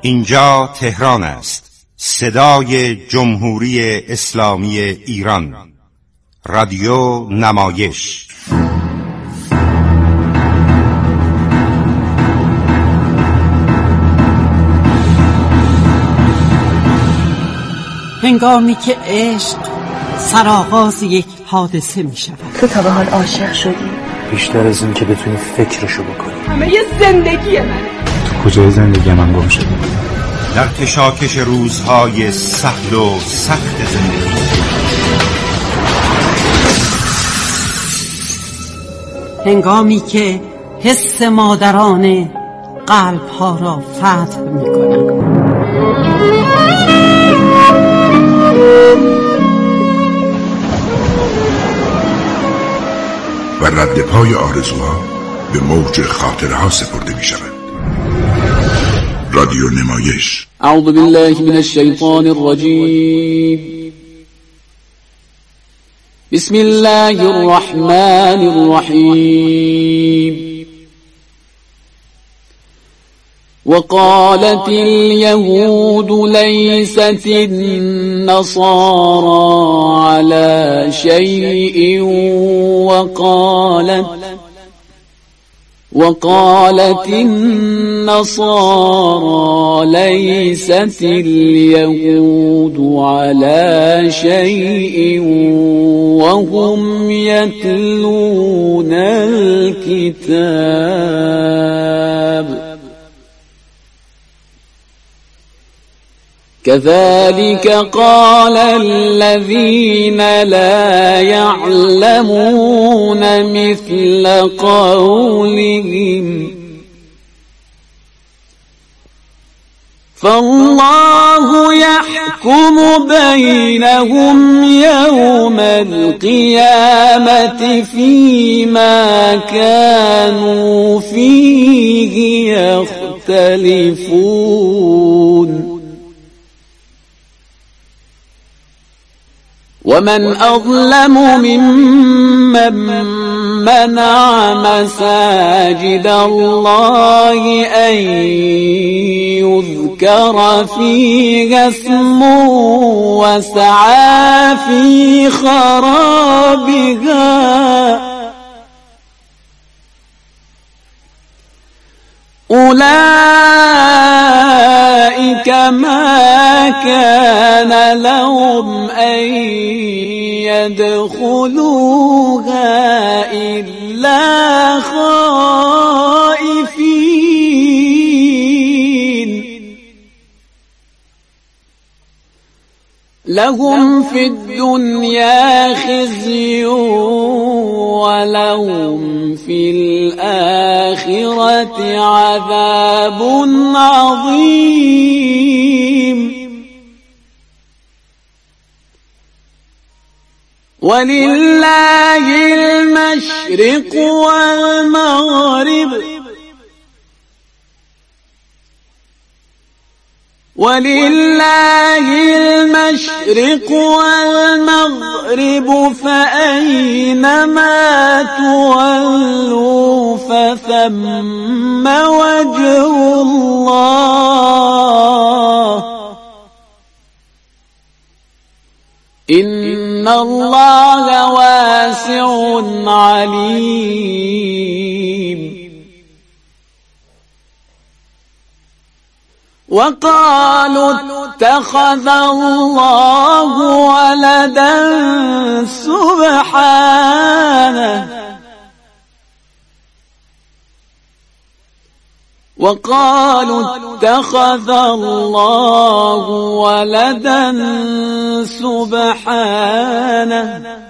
اینجا تهران است، صدای جمهوری اسلامی ایران، رادیو نمایش. هنگامی که عشق سرآغاز یک حادثه می شود. تو تا به حال عاشق شدی؟ بیشتر از این که بتونی فکرشو بکنی. همه یه زندگی منه. تو کجای زندگی من گم شدی؟ در کشاکش روزهای سهل و سخت زندگی. هنگامی که حس مادرانه قلب‌ها را فتح می‌کنند. و رد پای آرزوها به موج خاطرها سپرده می شود. رادیو نمایش. اعوذ بالله من الشیطان الرجیم. بسم الله الرحمن الرحیم. وقالت اليهود ليست النصارى على شيء وقالت النصارى ليست اليهود على شيء وهم يتلون الكتاب كذلك قال الذين لا يعلمون مثل قولهم فالله يحكم بينهم يوم القيامة فيما كانوا فيه يختلفون ومن أظلم ممن منع مساجد الله أن يذكر فيها اسمه وسعى في خرابها أولئك ما كان لهم أن يدخلوها إلا خائفين لهم في الدنيا خزي ولهم في الآخرة عذاب عظيم ولله المشرق والمغرب فأينما تولوا فثم وجه الله إن الله واسع عليم وقالوا اتخذ الله ولدا سبحانه وقالوا اتخذ الله ولدا سبحانه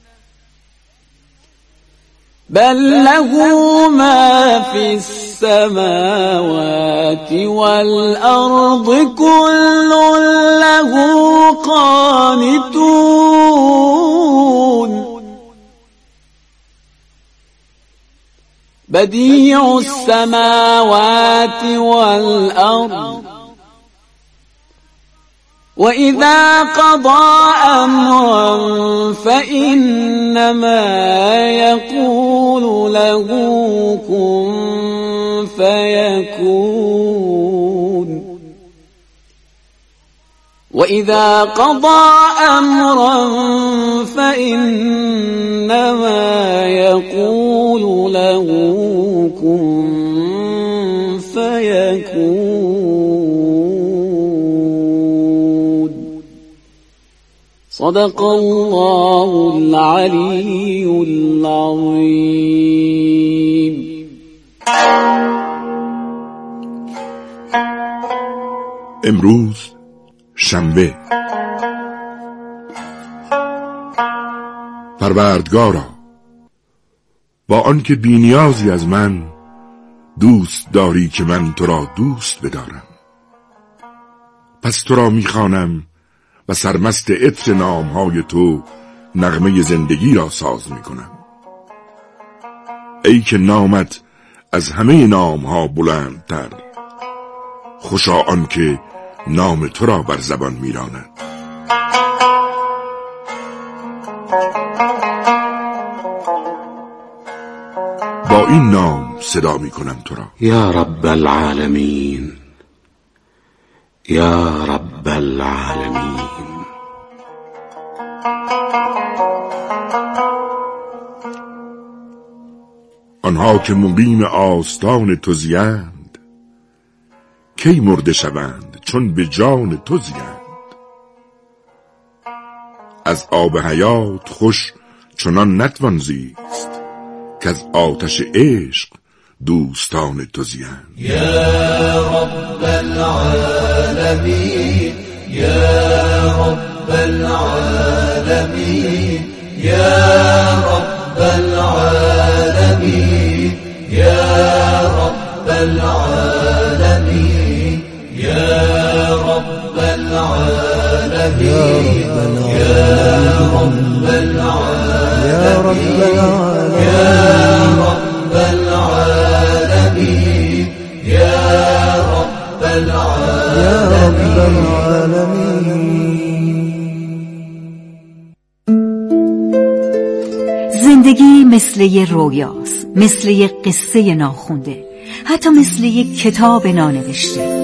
بل له ما في السماوات والأرض كل له قانتون بديع السماوات والأرض وإذا قضى أمرا فإنما يقول له كن فيكون وإذا قضى أمرا فإنما يقول له كن فيكون. صدق الله العلي العظيم. امروز شنبه. پروردگارا، با آنکه بی‌نیازی از من دوست داری که من تو را دوست بدارم، پس تو را می‌خوانم و سرمست عطر نام‌های تو نغمه زندگی را ساز می‌کنم. ای که نامت از همه نام‌ها بلندتر، خوشا آنکه نام تو را بر زبان میراند. با این نام صدا میکنم تو را. یا رب العالمین، یا رب العالمین. آنها که مقیم آستان تو زیند، کی مرده شوند چون به جان تو زیند. از آب حیات خوش چنان نتوان زیست، که از آتش عشق دوستان تو زیند. یا رب العالمین، یا رب العالمین، یا رب العالمین، یا رب العالمین، یا رب العالمین، یا رب العالمین، یا رب العالمین، یا رب العالمین. زندگی مثل یه رویاست، مثل یه قصه ناخونده، حتی مثل یه کتاب نانوشته.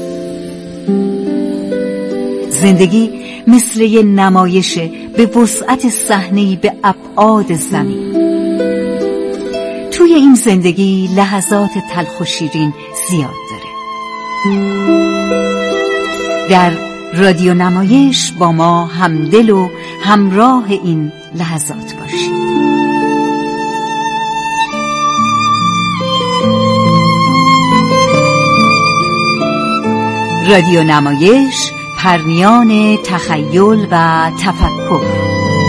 زندگی مثل یه نمایش به وسعت صحنه‌ای به ابعاد زمین. توی این زندگی لحظات تلخ و شیرین زیاد داره. در رادیو نمایش با ما همدل و همراه این لحظات باشید. رادیو نمایش، پرمیان تخیل و تفکر.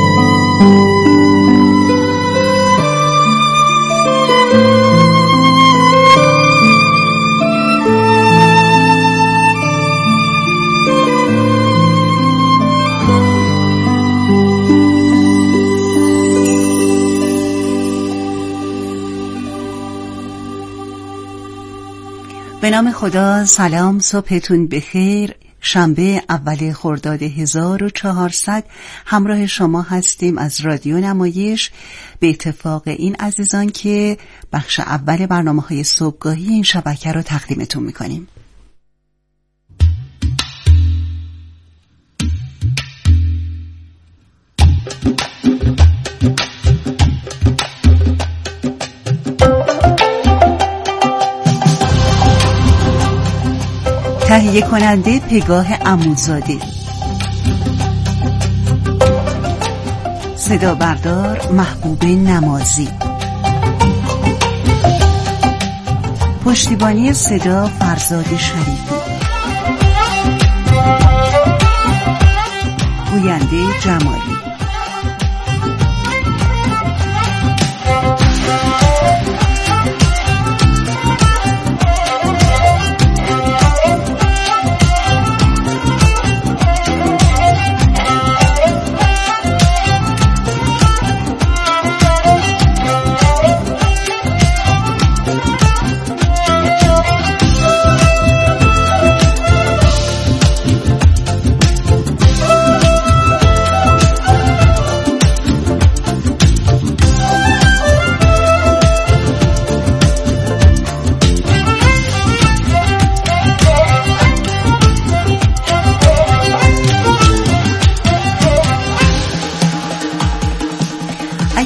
به نام خدا. سلام، صبحتون بخیر. شنبه اول خرداد 1400 همراه شما هستیم از رادیو نمایش. به اتفاق این عزیزان که بخش اول برنامه‌های صبحگاهی این شبکه رو تقدیمتون می‌کنیم. تهیه کننده پگاه عمودزاده، صدا بردار محبوب نمازی، پشتیبانی صدا فرزاد شریفی، گوینده جمالی.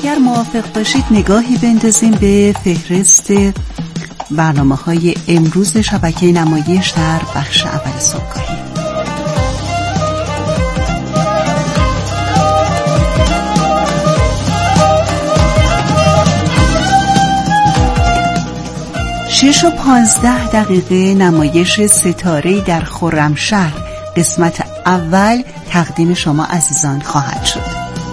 اگر موافق باشید نگاهی بندازیم به فهرست برنامه‌های امروز شبکه نمایش در بخش اول صبحگاهی. شش و 15 دقیقه نمایش ستاره‌ای در خرمشهر قسمت اول تقدیم شما عزیزان خواهد شد.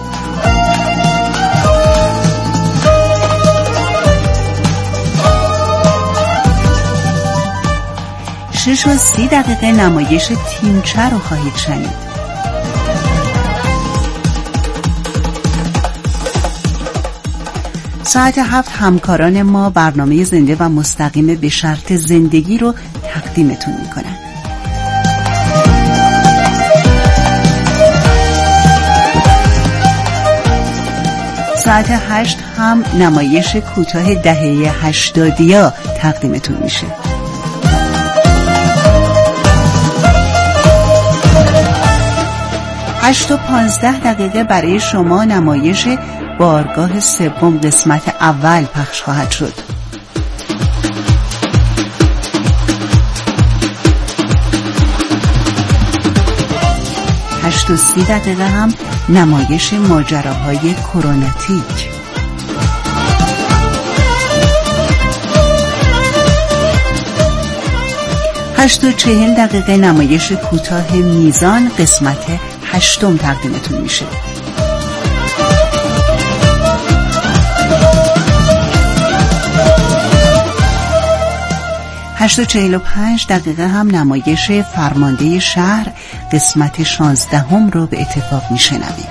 6 و 30 دقیقه نمایش تیمچه رو خواهید شنید. ساعت 7 همکاران ما برنامه زنده و مستقیم به شرط زندگی رو تقدیمتون میکنن. ساعت 8 هم نمایش کوتاه دهه 80 تقدیمتون میشه. 8 و 15 دقیقه برای شما نمایش بارگاه سوم قسمت اول پخش خواهد شد. 8 و 30 دقیقه هم نمایش ماجراهای کروناتیک. 8 و 40 دقیقه نمایش کوتاه میزان قسمت 8 تقدیمتون میشه. 8 و 45 دقیقه هم نمایش فرمانده شهر قسمت 16 رو به اتفاق میشنویم.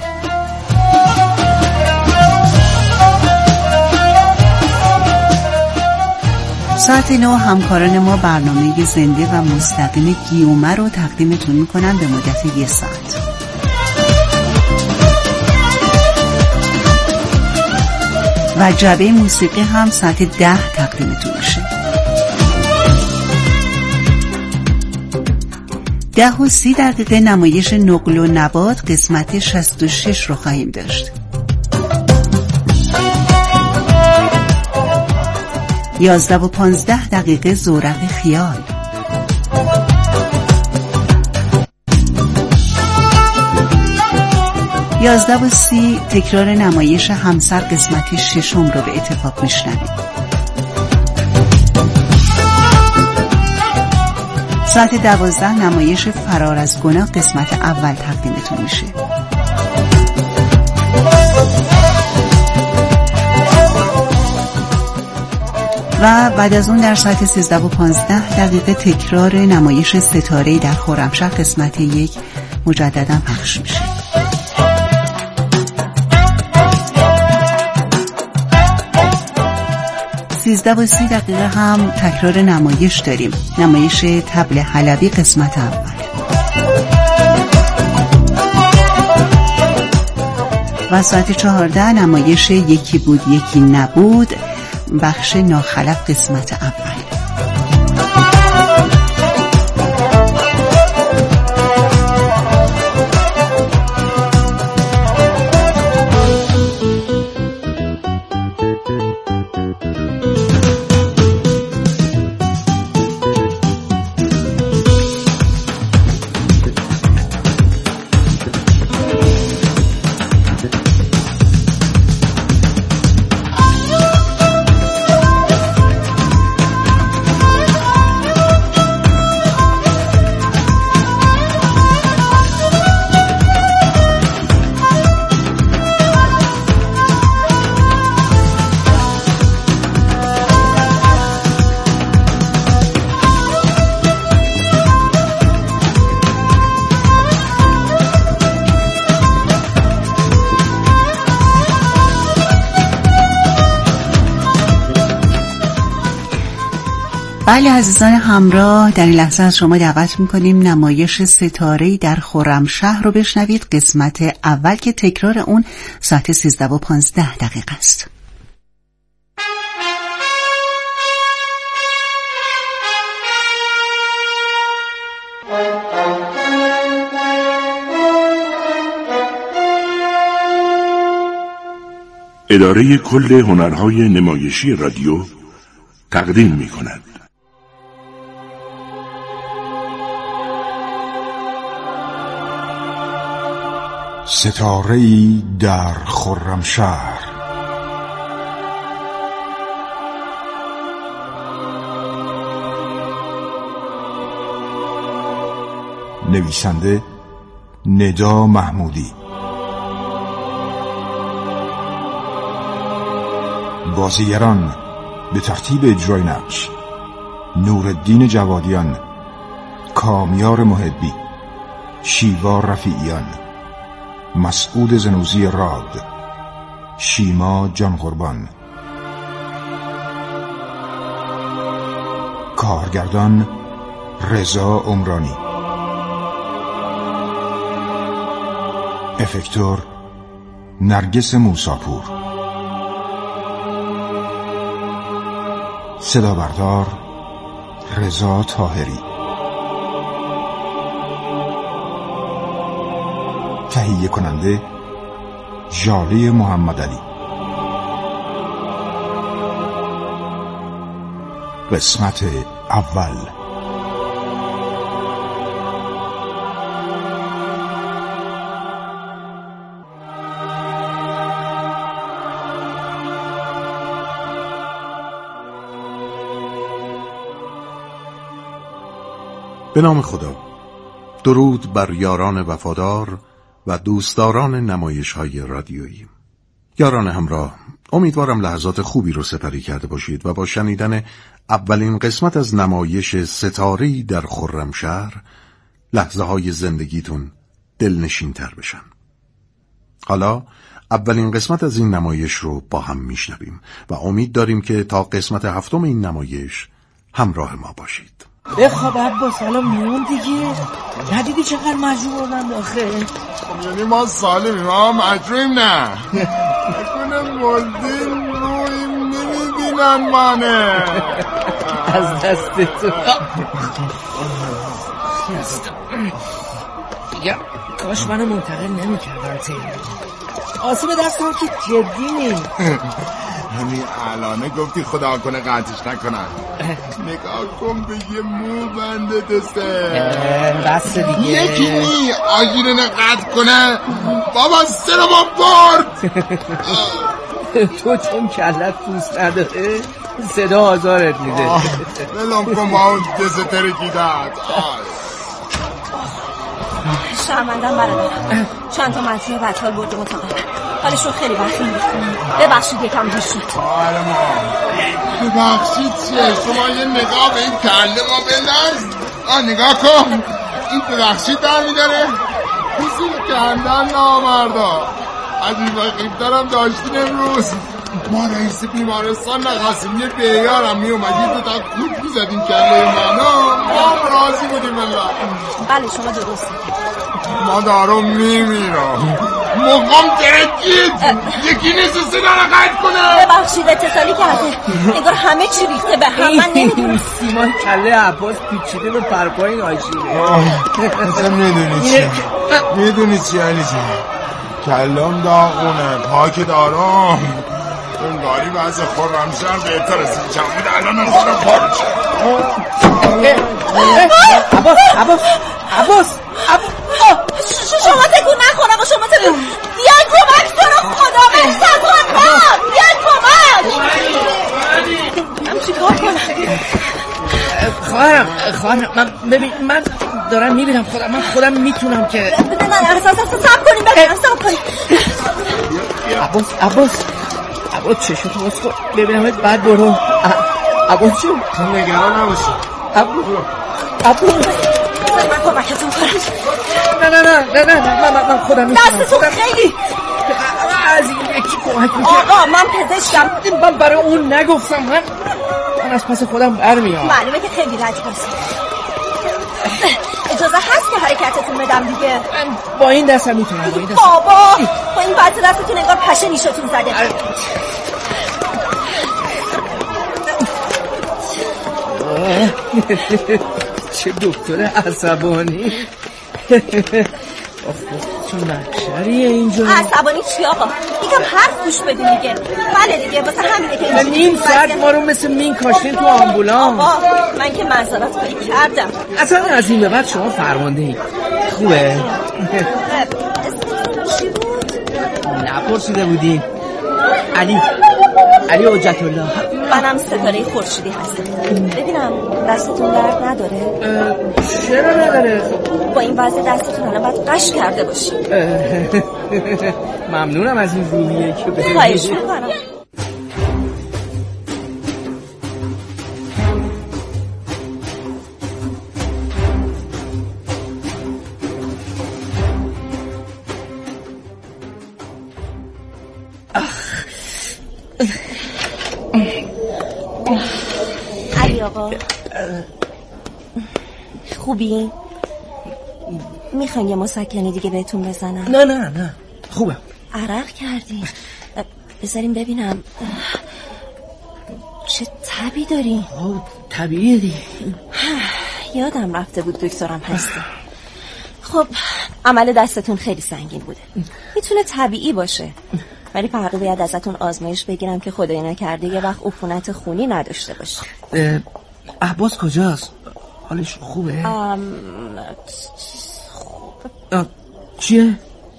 ساعت 9 همکاران ما برنامه زنده و مستقیم گیومه رو تقدیمتون میکنن به مدت 1 ساعت. و جعبه موسیقی هم ساعت 10 تقدیمتون میشه. 10 و 30 دقیقه نمایش نقل و نبات قسمت 66 رو خواهیم داشت. 11 و 15 دقیقه زورق خیال. 11 و 30 تکرار نمایش همسر قسمت 6 رو به اتفاق میشنویم. ساعت 12 نمایش فرار از گناه قسمت اول تقدیمتون میشه. و بعد از اون در ساعت 13 و 15 دقیقه تکرار نمایش ستاره‌ای در خرمشهر قسمت 1 مجددا پخش میشه. 13 و 30 دقیقه هم تکرار نمایش داریم، نمایش طبل حلبی قسمت اول. و ساعت 14 نمایش یکی بود یکی نبود بخش ناخلف قسمت اول. بله عزیزان همراه، در این لحظه از شما دعوت میکنیم نمایش ستاره‌ای در خرمشهر رو بشنوید قسمت اول که تکرار اون ساعت 13 و 15 دقیقه است. اداره کل هنرهای نمایشی رادیو تقدیم می کند. ستاره‌ای در خرمشهر. نویسنده ندا محمودی. بازیگران به ترتیب اجرای نقش: نورالدین جوادیان، کامیار محبی، شیوا رفیعیان، مسعود زنوزی راد، شیما جان قربان. کارگردان رضا عمرانی. افکتور نرگس موساپور. صدا بردار رضا طاهری. تهیه کننده ژاله محمدعلی. قسمت اول. به نام خدا. درود بر یاران وفادار و دوستداران نمایش‌های رادیویی. یاران همراه، امیدوارم لحظات خوبی رو سپری کرده باشید و با شنیدن اولین قسمت از نمایش ستاره‌ای در خرمشهر لحظه‌های زندگیتون دلنشین‌تر بشن. حالا اولین قسمت از این نمایش رو با هم میشنویم و امید داریم که تا قسمت هفتم این نمایش همراه ما باشید. بخواب عباس، الان میون دیگه. ندیدی چقدر مجروح بودن آخه؟ یعنی ما سالمیم، ما مجروحیم؟ نه نکنه مردیم رویم نمیبینن مانه از دست تو. دیگه کاش منو منتقل نمی کردن تهران. آسیب دستم که جدی نیم. همین الانه گفتی خدا کنه قطعش نکنن. نگاه کن به یه مو بنده دسته. بس دیگه. یکی نی آگیرنه قطع کنه. بابا سر ما برد. تو چون کلت پوست نداره صدا آزارت میده. بلام کن با اون دسته ترکیدت. شرمندم برادرم، چند تا منطقه بطال برده مطمئن. حالشون خیلی بخیلی. ببخشید یکم دیر شد. آره ما ببخشید چیه؟ شما یه نگاه به این کله ما بنداز. نگاه کن این ببخشید در میداره. کسی کندن نامردا. از این وقیبترم داشتین امروز. ما رئیس بیمارستان نخواستیم، یه بیارم میومدید تو تا کود میزدیم کله منو. ما راضی بودیم الله. بله شما درست. ما دارم میمیرم. مقام ترکید. یکی نیست صدا رو قطع کنه. ببخشید اتصالی کرده. انگار همه چی ریخته به هم. من نمیدونم. سیمان کله عباس پیچیده به پرپای ناشیره. میدونی چی علی جان؟ کلم داغونه، پاک دارم. انگاری وضع خرمشهر بهتر از این بود. الان خودم خارج عباس شما تکون نخور آقا، شما تکون. بیاین کمک کنم خدا، من سازم کار. بیاین کمک. من چی کار کنم؟ خواهرم من ببین، من دارم میبینم من خودم میتونم که. نه احساس سب کنیم ببینم، سب کنیم. عباس چشم تو باز کن ببینم بعد برو. عباس جون نگران نباشی. عباس من کمکتون کنم. نه من خودم میتونم. دستتون خیلی از این یکی کمک میکنم. آقا من پزشکم. من برای اون نگفتم. من از پس خودم برمیام. معلومه که خیلی لجبازی. اجازه هست که حرکتتون بدم دیگه؟ با این دستم میتونم. بابا با این بطه دستتون انگار پشه نیشتون زده. چه دکتر عصبانی. چه محشریه اینجا؟ عصبانی چی آقا؟ یکم حرف گوش بدین دیگه. بله دیگه واسه همینه که من نیم ساعت ما رو مثل مین کاشتین تو آمبولانس. آقا من که معذرت خواهی کردم. اصلا از این به بعد شما فرمانده ای. خوبه؟ چی بود؟ نپرسیده بودین. علی حجت الله. منم ستاره خورشیدی هستم. ببینم دستتون درد نداره؟ چرا نداره؟ با این وضع دستتون الان باید قش کرده باشی. ممنونم از این روحیه که بهت. خواهش میکنم. علی آقا خوبی؟ میخواین یه مسکنی دیگه بهتون بزنم؟ نه خوبه. عرق کردی؟ بذاریم ببینم. چه تبی داری؟ طبیعیه دیگه. یادم رفته بود دکترم هستی. خب عمل دستتون خیلی سنگین بوده، میتونه طبیعی باشه، ولی فردا باید ازتون آزمایش بگیرم که خدای نکرده یه وقت عفونت خونی نداشته باشه. عباس کجاست؟ حالش خوبه؟ چیه؟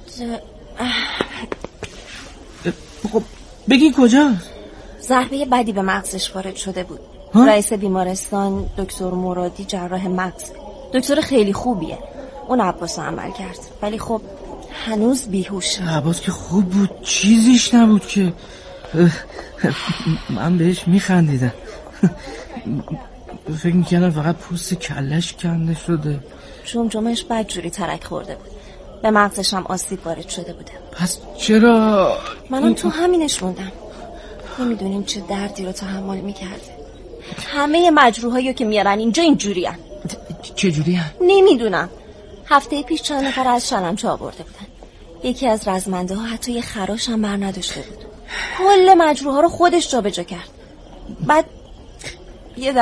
خب بگی کجاست؟ ضربه بدی به مغزش وارد شده بود. رئیس بیمارستان دکتر مرادی جراح مغز، دکتر خیلی خوبیه. اون عباس عمل کرد، ولی خب هنوز بیهوشه. عباس که خوب بود، چیزیش نبود که. من بهش میخندیدم. فکر میکردم فقط پوست کلش کنده شده. جمجمش بدجوری ترک خورده بود، به مغزش هم آسیب وارد شده بوده. پس چرا؟ منم تو همینش موندم. نمیدونیم چه دردی رو تحمل میکرده. همه مجروحایی که میارن اینجا اینجوری هن. چه جوری هن؟ نمیدونم. هفته پیش چند نفر از شلمچه آورده بودن. یکی از رزمنده ها حتی یه خراش هم بر نداشته بود. کل مجروح ها رو خودش جا به جا کرد. بعد یه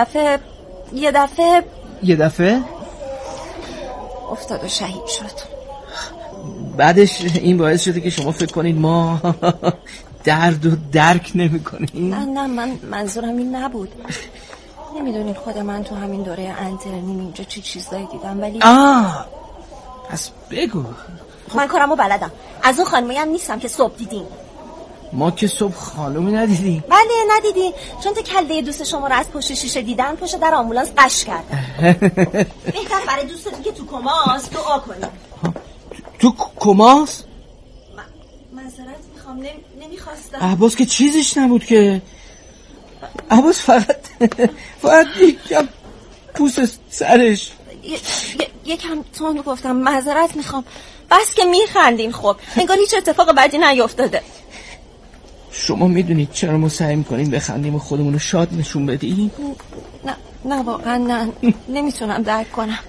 دفعه افتاد و شهید شد. بعدش این باعث شده که شما فکر کنید ما درد و درک نمی کنیم. نه من منظورم این نبود. نمیدونید خود من تو همین دوره انترنیم اینجا چه چیزایی دیدم، ولی پس بگو. من کارمو بلدم. از اون خانمی هم نیستم که صبح دیدیم. ما که صبح خانمی ندیدیم. بله ندیدی، چون تو کله دوست شما رو از پشت شیشه دیدن، پشت در آمبولانس قش کردن. بهتر برای دوستت که تو کماست دعا کنیم. تو کماست؟ معذرت میخوام، نمیخواستم. عباس که چیزیش نبود که. عباس فقط یکم پوست سرش. یکم تون گفتم، معذرت میخوام. بس که میخندین. خب انگار هیچ اتفاق بدی نیفتاده. شما میدونید چرا ما سعی میکنیم بخندیم و خودمون رو شاد نشون بدیم؟ نه واقعا نه. نمیتونم درک کنم.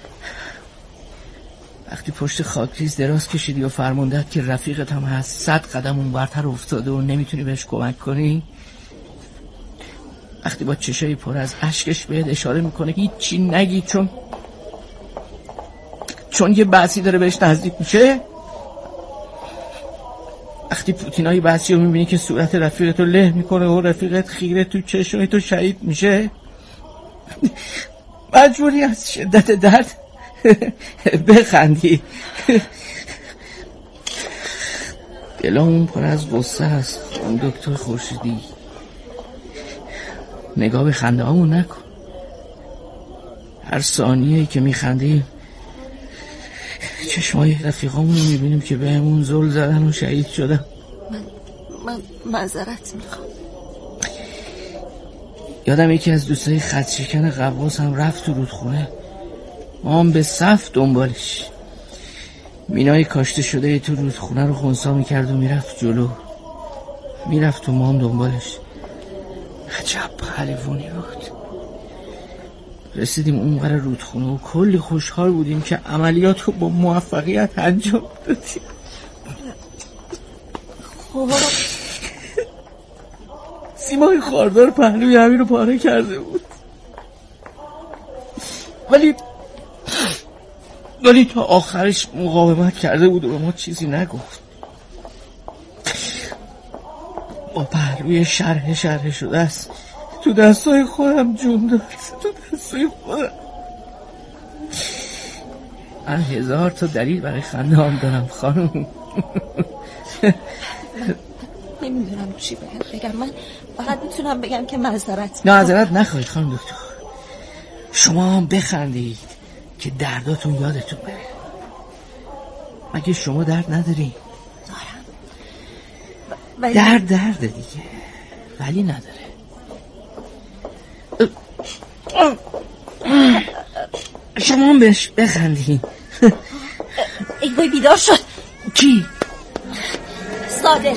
وقتی پشت خاکریز دراز کشیدی و فرموندت که رفیقت هم هست 100 قدم اونورتر افتاده و نمیتونی بهش کمک کنی، وقتی با چشای پر از اشکش بهت اشاره میکنه که هیچی نگی چون یه بحثی داره بهش نزدیک میشه، وقتی پوتینای بحثی رو میبینی که صورت رفیقت رو له میکنه و رفیقت خیره تو چشمای تو شهید میشه، مجبوری از شدت درد بخندی. دلمون پر از غصه است. اون دکتر خورشیدی، نگاه به خنده هامون نکن. هر ثانیه‌ای که میخندیم چشمای رفیقامون رو میبینیم که بهمون زل زدن و شهید شدن. من معذرت میخوام. یادم یکی از دوستای خط شکن قواس هم رفت تو رودخونه، ما هم به صف دنبالش. مینای کاشته شده تو رودخونه رو خونسا میکرد و میرفت جلو، میرفت و ما هم دنبالش. عجب حیوانی بود. رسیدیم اونور رودخونه و کلی خوشحال بودیم که عملیات رو با موفقیت انجام دادیم. سیمای خاردار پهلوی همین رو پاره کرده بود، ولی ولی تا آخرش مقاومت کرده بود و به ما چیزی نگفت. با پهلوی شرح شده است تو دستای خودم جون داد. تو دستای خودم. من 1000 تا دلیل برای خنده هم دارم خانم. نمیدونم چی بگم. من فقط میتونم بگم که معذرت. معذرت نخواهید خانم دکتر. شما هم بخندید که درداتون یادتون بره. مگه شما درد نداری؟ دارم. درده دیگه، ولی نداره. شما هم بهش بخندید. ای وای بیدار شد. کی؟ صادق.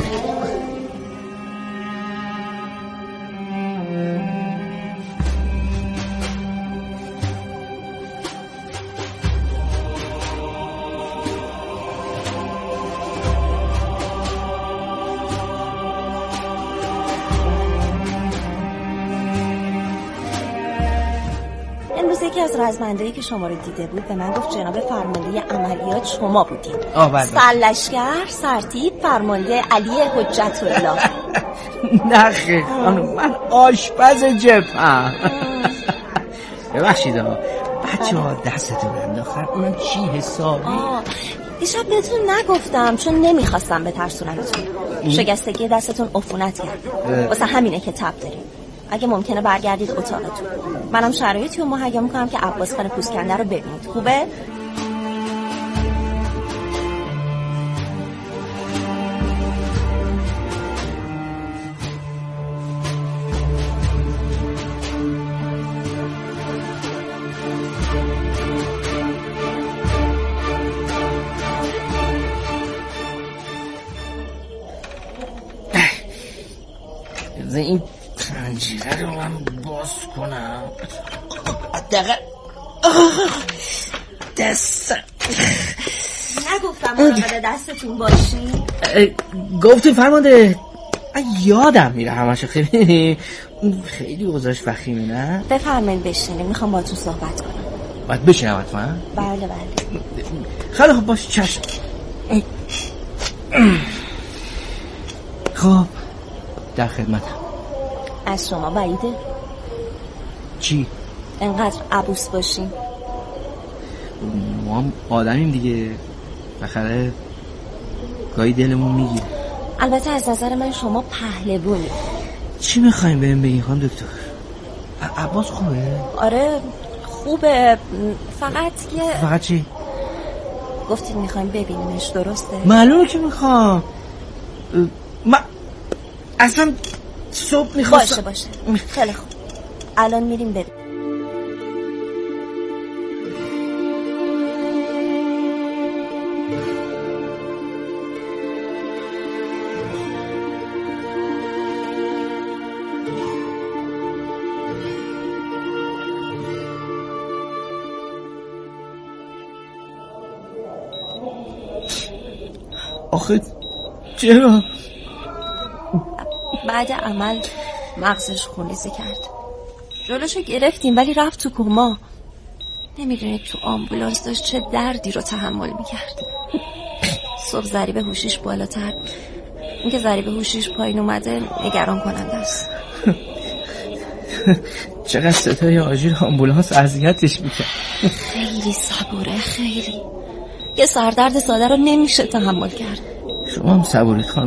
یکی از رزمندهایی که شما رو دیده بود به من گفت جناب فرمانده عملیات شما بودین. سرلشکر سرتیپ فرمانده علی حجت الله. نه خیلی خانم، من آشپز جبهه‌ام. ببخشید بچه ها دستتون انداختن، اونم چی حسابی؟ دیشب بهتون نگفتم چون نمیخواستم بترسونمتون. شکستگی دستتون عفونت کرد، واسه همینه که تب داریم. اگه ممکنه برگردید اتاقتون. منم شرایطی رو مهیا میکنم که عباس خان پوسکنده رو ببینید. خوبه؟ این پنجره رو من باز کنم. دقیقا دستم. نگفتم مراقب دستتون باشی؟ گفتی فرمانده. یادم میره همش. خیلی اوضاعش وخیمه نه؟ بفرمایید بشینید، میخوام باهاتون صحبت کنم. باید بشینم حتما؟ بله. خیلی خوب باش، چشم. خب در خدمتم. از شما بعیده؟ چی؟ انقدر عبوس باشین. ما هم آدمیم دیگه، بخره گاهی دلمون میگیره. البته از نظر من شما پهلوونی. چی میخوایم بهم بگین خانم دکتر؟ عباس خوبه؟ آره خوبه، فقط چی؟ گفتید میخوایم ببینیمش، درسته؟ معلومه که میخوام. اصلا صبح میخواستم. باشه خیلی خوب، الان میریم ببین. آخه چرا؟ بعد عمل مغزش خونریزی کرد. جلوشو گرفتیم ولی رفت تو کما. نمیدونید تو آمبولانس داشت چه دردی رو تحمل میکرد. صبح ضریب هوشیش بالاتر، اینکه ضریب هوشیش پایین اومده نگران کننده است. چقدر صدای آژیر آمبولانس اذیتش میکرد. خیلی صبوره، خیلی. یه سردرد ساده رو نمیشه تحمل کرد. شما هم صبورید خانم